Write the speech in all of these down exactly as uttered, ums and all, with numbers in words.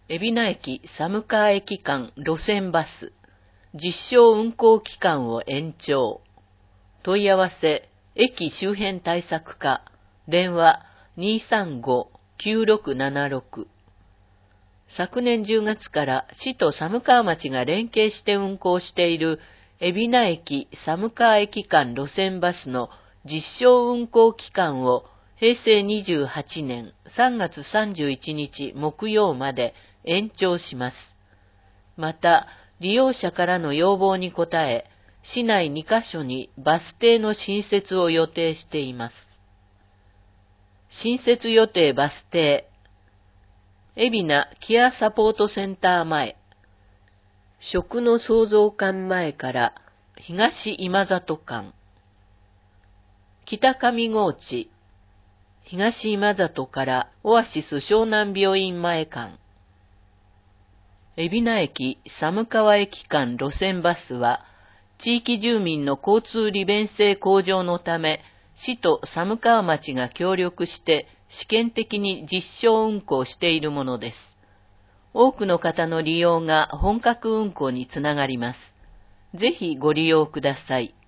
海老名駅寒川駅間路線バス、実証運行期間を延長。問い合わせ、駅周辺対策課、電話 にーさんごーきゅうろくななろく。昨年じゅうがつから市と寒川町が連携して運行している海老名駅寒川駅間路線バスの実証運行期間をへいせいにじゅうはちねんさんがつさんじゅういちにち木曜まで延長します。また、利用者からの要望に応え、市内にカ所にバス停の新設を予定しています。新設予定バス停、海老名ケアサポートセンター前、食の創造館前から東今里間、北上河内、東今里からオアシス湘南病院前間、海老名駅寒川駅間路線バスは、地域住民の交通利便性向上のため、市と寒川町が協力して試験的に実証運行しているものです。多くの方の利用が本格運行につながります。ぜひご利用ください。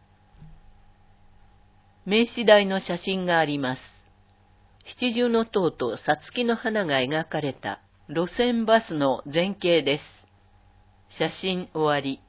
名刺台の写真があります。七重塔とさつきの花が描かれた路線バスの前景です。写真終わり。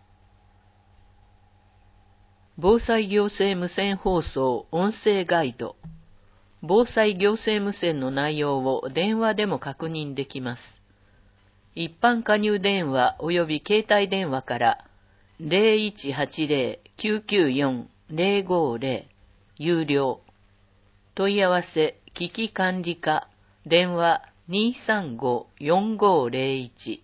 防災行政無線放送音声ガイド。防災行政無線の内容を電話でも確認できます。一般加入電話及び携帯電話から ゼロいちはちゼロ きゅうきゅうよん ゼロごゼロ 有料。問い合わせ危機管理課電話 にーさんごーよんごーゼロいち。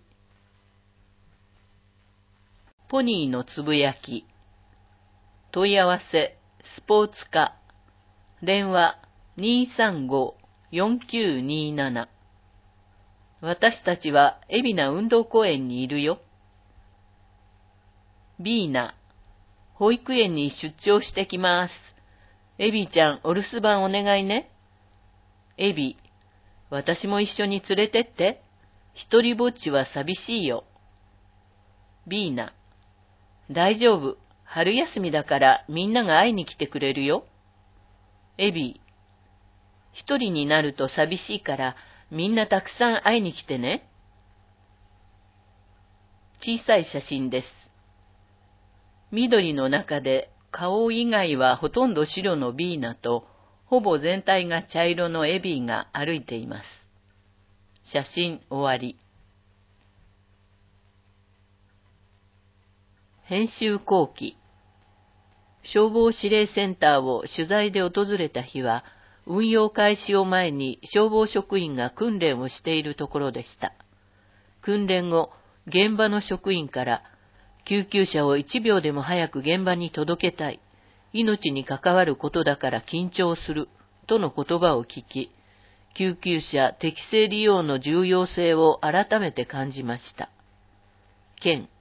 ポニーのつぶやき。問い合わせスポーツ課電話 にーさんごーよんきゅうにーなな。私たちは海老名運動公園にいるよ。ビーナ、保育園に出張してきます。エビちゃんお留守番お願いね。エビ、私も一緒に連れてって。一人ぼっちは寂しいよ。ビーナ、大丈夫。春休みだからみんなが会いに来てくれるよ。エビ、一人になると寂しいからみんなたくさん会いに来てね。小さい写真です。緑の中で顔以外はほとんど白のビーナとほぼ全体が茶色のエビーが歩いています。写真終わり。編集後期。消防指令センターを取材で訪れた日は、運用開始を前に消防職員が訓練をしているところでした。訓練後、現場の職員から、救急車をいちびょうでも早く現場に届けたい。命に関わることだから緊張する。との言葉を聞き、救急車適正利用の重要性を改めて感じました。県